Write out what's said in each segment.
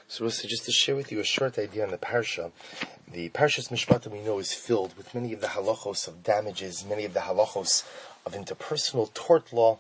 So just to share with you a short idea on the parsha. The Parshas Mishpatim, we know, is filled with many of the halachos of damages, many of the halachos of interpersonal tort law.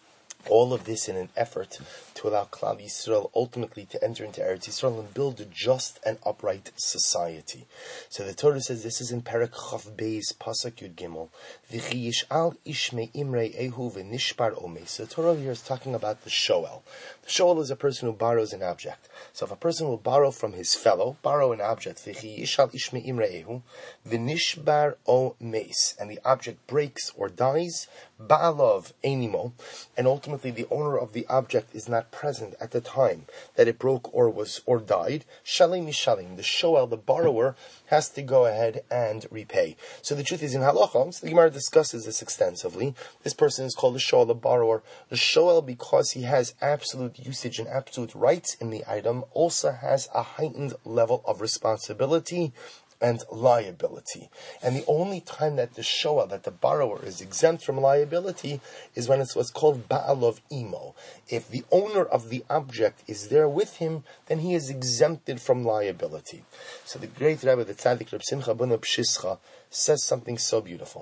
All of this in an effort to allow Klal Yisrael ultimately to enter into Eretz Yisrael and build a just and upright society. So the Torah says, this is in Perek Chav Beis Pasuk Yud Gimel, V'chi yish'al ish me'imrei ehu v'nishbar omei. So the Torah here is talking about the shoel. The shoel is a person who borrows an object. So if a person will borrow from his fellow, borrow an object, V'chi yish'al ish me'imrei ehu v'nishbar omei, and the object breaks or dies, ba'alov enimo, and ultimately the owner of the object is not present at the time that it broke or died, shalim mishalim, the shoel, the borrower, has to go ahead and repay. So the truth is, in halacha, so the Gemara discusses this extensively. This person is called a shoel, the borrower. The shoel, because he has absolute usage and absolute rights in the item, also has a heightened level of responsibility and liability. And the only time that the shoel, that the borrower, is exempt from liability is when it's what's called ba'alov imo. If the owner of the object is there with him, then he is exempted from liability. So the great Rebbe, the Tzaddik Reb Simcha ben Pshischa, says something so beautiful.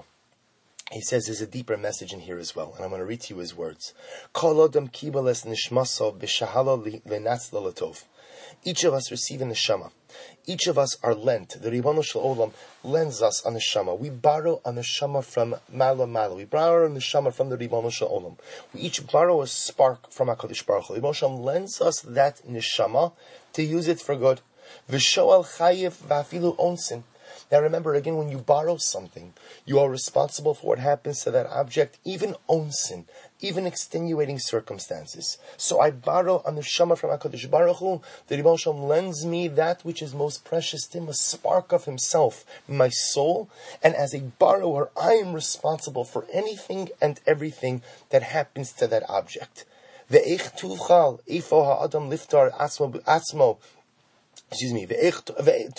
He says there's a deeper message in here as well, and I'm going to read to you his words. Kol adam kibales nishmaso b'shahala lenatzla latov. Each of us receive a neshama. Each of us are lent. The Ribono Shel Olam lends us a neshama. We borrow a neshama from Mala Mala. We borrow a neshama from the Ribono Shel Olam. We each borrow a spark from HaKadosh Baruch Hu. Ribono Shel Olam lends us that neshama to use it for good. V'shoel chayev v'afilu onsin. Now remember, again, when you borrow something, you are responsible for what happens to that object, even onsin, even extenuating circumstances. So I borrow a neshama from HaKadosh Baruch Hu. The Ribono Shel Olam lends me that which is most precious to him, a spark of himself, my soul. And as a borrower, I am responsible for anything and everything that happens to that object. Ve'ech tuchal ifo ha'adam liftar atzmo. Excuse me. So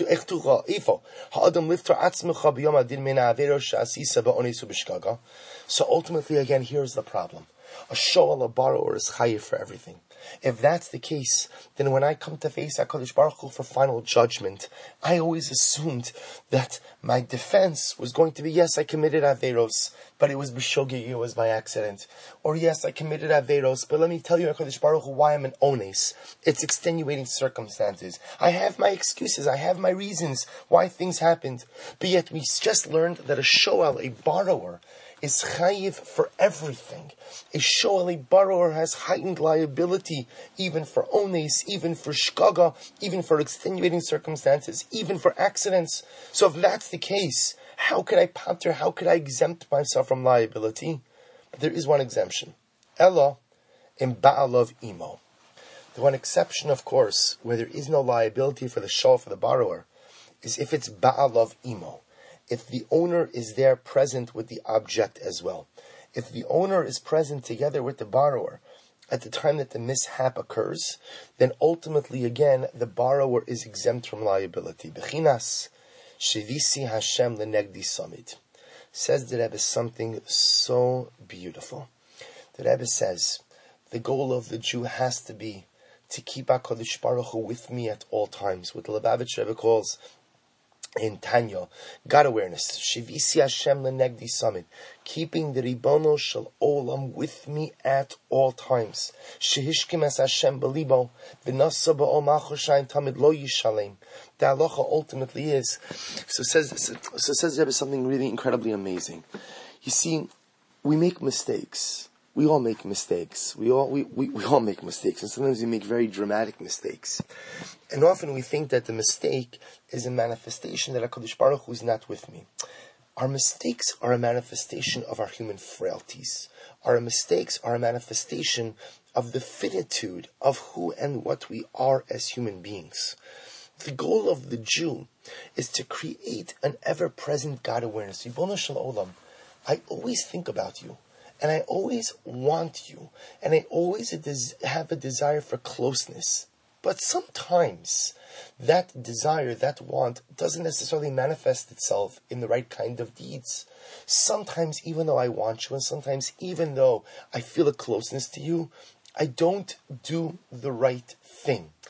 ultimately, again, here's the problem. A shoel, a borrower, is chayiv for everything. If that's the case, then when I come to face HaKadosh Baruch Hu for final judgment, I always assumed that my defense was going to be, yes, I committed averos, but it was b'shogeg, it was by accident. Or yes, I committed averos, but let me tell you, HaKadosh Baruch Hu, why I'm an ones. It's extenuating circumstances. I have my excuses, I have my reasons why things happened. But yet we just learned that a shoel, a borrower, is chayiv for everything. A shoel, a borrower, has heightened liability, even for ones, even for shkaga, even for extenuating circumstances, even for accidents. So if that's the case, how could I pater, how could I exempt myself from liability? But there is one exemption. Ella in ba'alov imo. The one exception, of course, where there is no liability for the shoel, for the borrower, is if it's ba'alov imo. If the owner is there present with the object as well. If the owner is present together with the borrower at the time that the mishap occurs, then ultimately, again, the borrower is exempt from liability. Bechinas shevisi Hashem lenegdi samid. Says the Rebbe something so beautiful. The Rebbe says, the goal of the Jew has to be to keep HaKadosh Baruch Hu with me at all times. What the Lubavitch Rebbe calls in Tanya, God awareness, Shivisi Hashem lenegdi samid, keeping the Ribono Shel Olam with me at all times. Shehishkim es Hashem belibo, v'nasa ba'ol malchushayin tamid lo yishalem. The halacha ultimately is, so says Rebbe something really incredibly amazing. You see, we make mistakes. We all make mistakes. We all make mistakes, and sometimes we make very dramatic mistakes. And often we think that the mistake is a manifestation that HaKadosh Baruch Hu is not with me. Our mistakes are a manifestation of our human frailties. Our mistakes are a manifestation of the finitude of who and what we are as human beings. The goal of the Jew is to create an ever-present God awareness. Ribono Shel Olam, I always think about you. And I always want you, and I always have a desire for closeness. But sometimes that desire, that want, doesn't necessarily manifest itself in the right kind of deeds. Sometimes, even though I want you, and sometimes even though I feel a closeness to you, I don't do the right thing.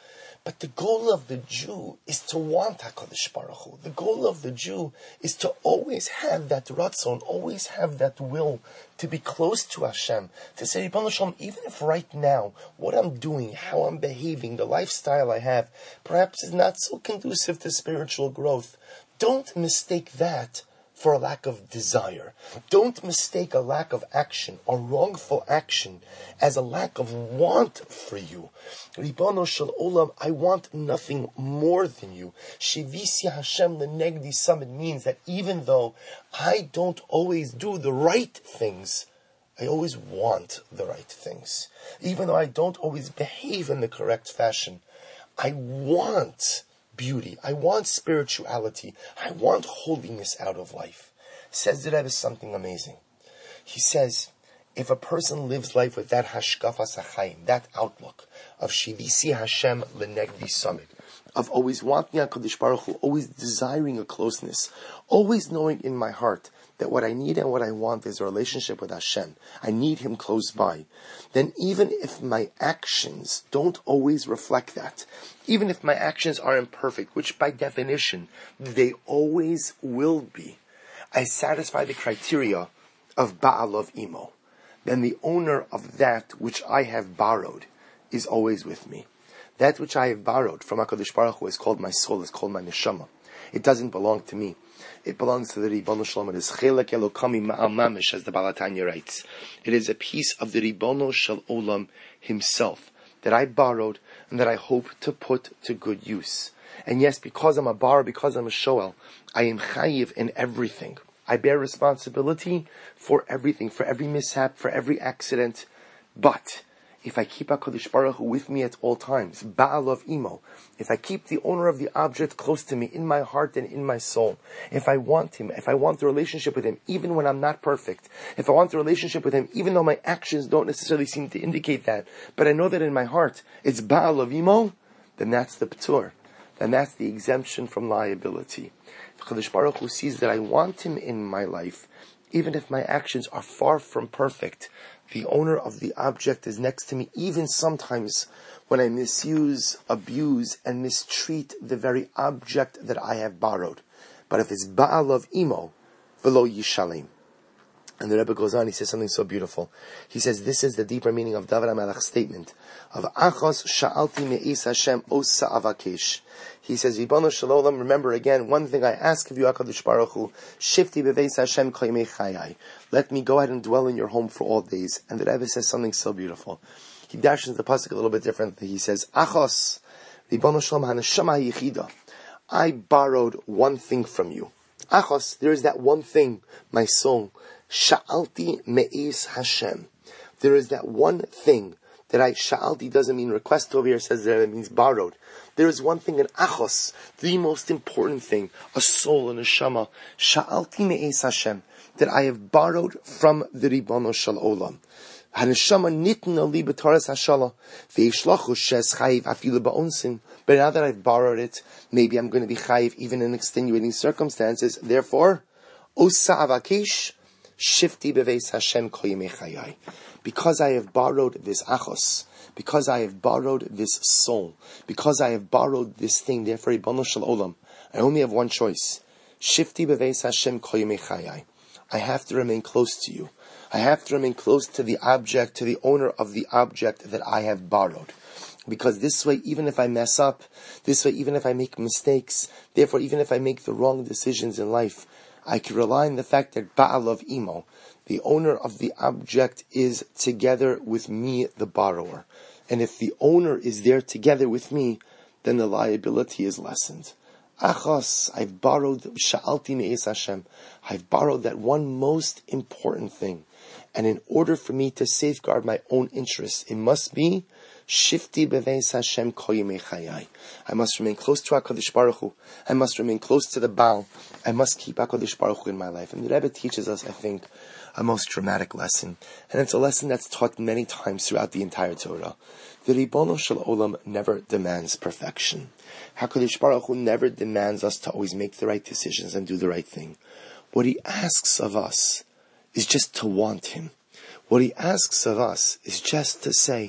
But the goal of the Jew is to want HaKadosh Baruch Hu. The goal of the Jew is to always have that ratzon, always have that will to be close to Hashem. To say, Ribono Shel Olam, even if right now, what I'm doing, how I'm behaving, the lifestyle I have, perhaps is not so conducive to spiritual growth, don't mistake that for a lack of desire. Don't mistake a lack of action or wrongful action as a lack of want for you. Ribono Shel Olam, I want nothing more than you. Shivisi Hashem lenegdi samid means that even though I don't always do the right things, I always want the right things. Even though I don't always behave in the correct fashion, I want beauty. I want spirituality. I want holiness out of life. Says the Rebbe something amazing. He says, if a person lives life with that hashkafas hachayim, that outlook of shivisi Hashem lenegdi samid, of always wanting HaKadosh Baruch Hu, always desiring a closeness, always knowing in my heart that what I need and what I want is a relationship with Hashem. I need Him close by. Then even if my actions don't always reflect that, even if my actions are imperfect, which by definition they always will be, I satisfy the criteria of Ba'al of Imo, then the owner of that which I have borrowed is always with me. That which I have borrowed from HaKadosh Baruch Hu is called my soul, is called my neshama. It doesn't belong to me. It belongs to the Ribono Shel Olam. It is chelek elokami ma'al mamish, as the Baal HaTanya writes. It is a piece of the Ribono Shel Olam Himself that I borrowed and that I hope to put to good use. And yes, because I'm a bar, because I'm a shoel, I am chayiv in everything. I bear responsibility for everything, for every mishap, for every accident. But if I keep HaKadosh Baruch Hu with me at all times, Ba'al of Imo, if I keep the owner of the object close to me, in my heart and in my soul, if I want Him, if I want the relationship with Him, even when I'm not perfect, if I want the relationship with Him, even though my actions don't necessarily seem to indicate that, but I know that in my heart, it's Ba'al of Imo, then that's the P'tur. Then that's the exemption from liability. If HaKadosh Baruch Hu sees that I want Him in my life, even if my actions are far from perfect, the owner of the object is next to me, even sometimes when I misuse, abuse, and mistreat the very object that I have borrowed. But if it's Ba'al of Imo, v'lo yishalem. And the Rebbe goes on, he says something so beautiful. He says, this is the deeper meaning of David HaMelech's statement of Achos sha'alti me'is Hashem osa avakesh. He says, Ribono Shel Olam, remember again, one thing I ask of you, HaKadosh Baruch Hu, shifti beveis Hashem kol yemei chayai. Let me go ahead and dwell in your home for all days. And the Rebbe says something so beautiful. He dashes the pasuk a little bit differently. He says, Achos, Ribono Shel Olam haneshama yichida. I borrowed one thing from you. Achos, there is that one thing, my soul. Sha'alti me'is Hashem. There is that one thing that sha'alti doesn't mean request over here, says that it means borrowed. There is one thing in Achos, the most important thing, a soul, a neshama. Sha'alti me'is Hashem, that I have borrowed from the Ribono Shel Olam. Haneshama nitna li b'taras hashala ve'ishlachu shes chayiv afilu ba'onsin. But now that I've borrowed it, maybe I'm going to be chayiv even in extenuating circumstances. Therefore, osa avakesh shifti beveis Hashem kol yemei chayai. Because I have borrowed this achos, because I have borrowed this soul, because I have borrowed this thing, therefore, Ribono Shel Olam, I only have one choice. Shifti beveis Hashem kol yemei chayai. I have to remain close to you. I have to remain close to the object, to the owner of the object that I have borrowed. Because this way, even if I mess up, this way, even if I make mistakes, therefore, even if I make the wrong decisions in life, I can rely on the fact that Ba'al of Imo, the owner of the object, is together with me, the borrower. And if the owner is there together with me, then the liability is lessened. Achos, I've borrowed Sha'alti me'is Hashem. I've borrowed that one most important thing. And in order for me to safeguard my own interests, it must be Shifti beveis Hashem kol yemei chayai. I must remain close to HaKadosh Baruch Hu. I must remain close to the Baal. I must keep HaKadosh Baruch Hu in my life. And the Rebbe teaches us, I think, a most dramatic lesson. And it's a lesson that's taught many times throughout the entire Torah. The Ribono Shel Olam never demands perfection. HaKadosh Baruch Hu never demands us to always make the right decisions and do the right thing. What He asks of us is just to want Him. What He asks of us is just to say,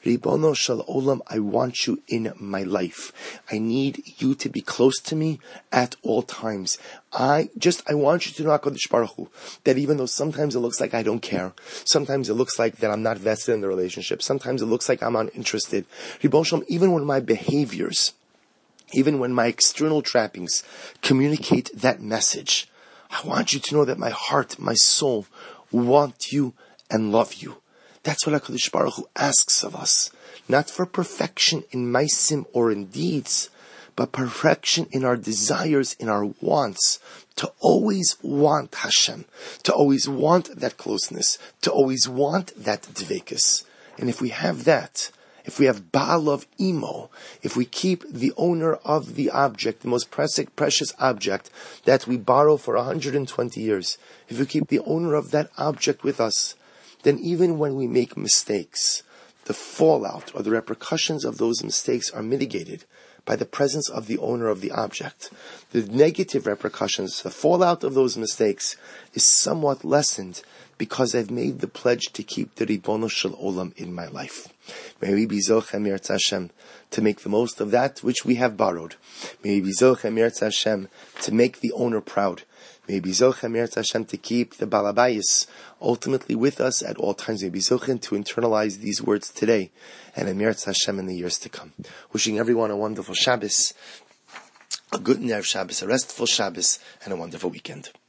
Ribono Shel Olam, I want you in my life. I need you to be close to me at all times. I want you to know, HaKadosh Baruch Hu, that even though sometimes it looks like I don't care, sometimes it looks like that I'm not vested in the relationship, sometimes it looks like I'm uninterested, Ribono Shel Olam, even when my behaviors, even when my external trappings communicate that message, I want you to know that my heart, my soul, want you and love you. That's what HaKadosh Baruch Hu asks of us. Not for perfection in maisim or in deeds, but perfection in our desires, in our wants, to always want Hashem, to always want that closeness, to always want that dvekus. And if we have that, if we have Ba'alav Imo, if we keep the owner of the object, the most precious object that we borrow for 120 years, if we keep the owner of that object with us, then even when we make mistakes, the fallout or the repercussions of those mistakes are mitigated by the presence of the owner of the object. The negative repercussions, the fallout of those mistakes, is somewhat lessened because I've made the pledge to keep the Ribono Shel Olam in my life. May we be Zochem Yirtzeh Hashem to make the most of that which we have borrowed. May we be Zochem Yirtzeh Hashem to make the owner proud. May we be Zochem Yirtzeh Hashem to keep the Balabayis ultimately with us at all times. May we be Zochem to internalize these words today and Am Yirtzeh Hashem in the years to come. Wishing everyone a wonderful Shabbos, a good Erev Shabbos, a restful Shabbos, and a wonderful weekend.